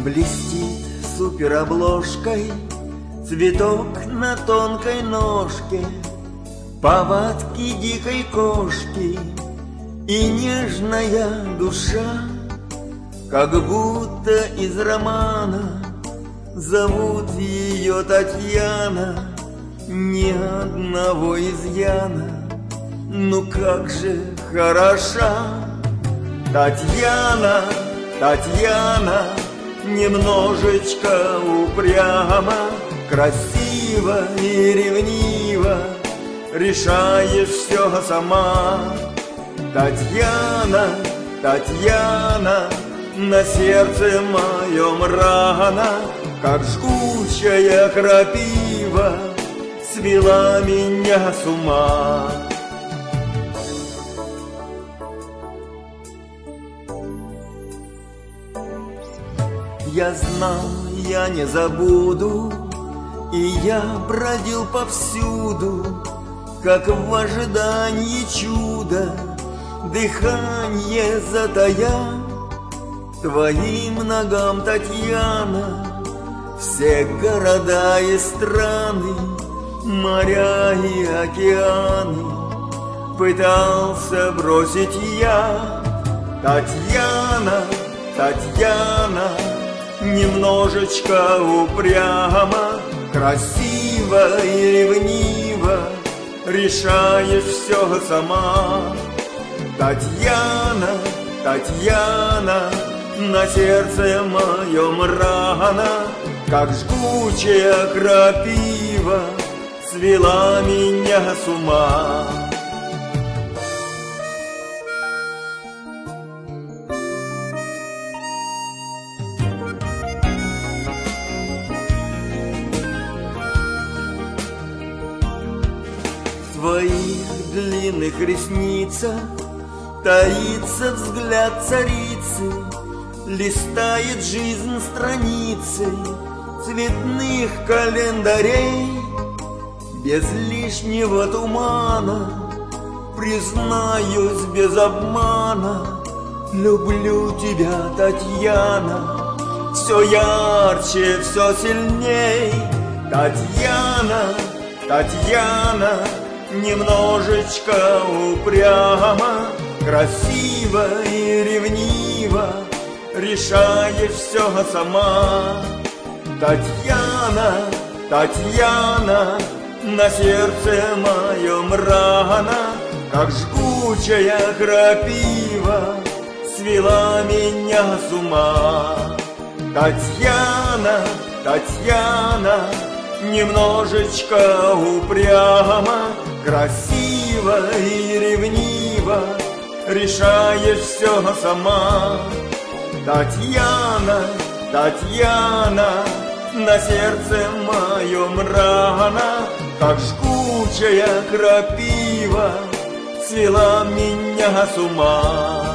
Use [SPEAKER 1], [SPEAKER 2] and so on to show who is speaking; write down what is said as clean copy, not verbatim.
[SPEAKER 1] Блестит суперобложкой цветок на тонкой ножке, повадки дикой кошки и нежная душа, как будто из романа. Зовут ее Татьяна, ни одного изъяна, ну как же хороша. Татьяна, Татьяна, немножечко упряма, красиво и ревниво, решаешь все сама. Татьяна, Татьяна, на сердце моем рана, как жгучая крапива, свела меня с ума. Я знал, я не забуду, и я бродил повсюду, как в ожидании чуда, дыхание затая. Твоим ногам, Татьяна, все города и страны, моря и океаны пытался бросить я. Татьяна, Татьяна, немножечко упряма, красиво и ревниво, решаешь все сама. Татьяна, Татьяна, на сердце моем рана, как жгучая крапива, свела меня с ума. В твоих длинных ресницах таится взгляд царицы, листает жизнь страницы цветных календарей. Без лишнего тумана, признаюсь без обмана, люблю тебя, Татьяна, все ярче, все сильней. Татьяна, Татьяна, немножечко упряма, красиво и ревниво, решаешь все сама. Татьяна, Татьяна, на сердце моем рана, как жгучая крапива, свела меня с ума. Татьяна, Татьяна, немножечко упряма, красиво и ревниво, решаешь все сама. Татьяна, Татьяна, на сердце моем рана, как жгучая крапива, свела меня с ума.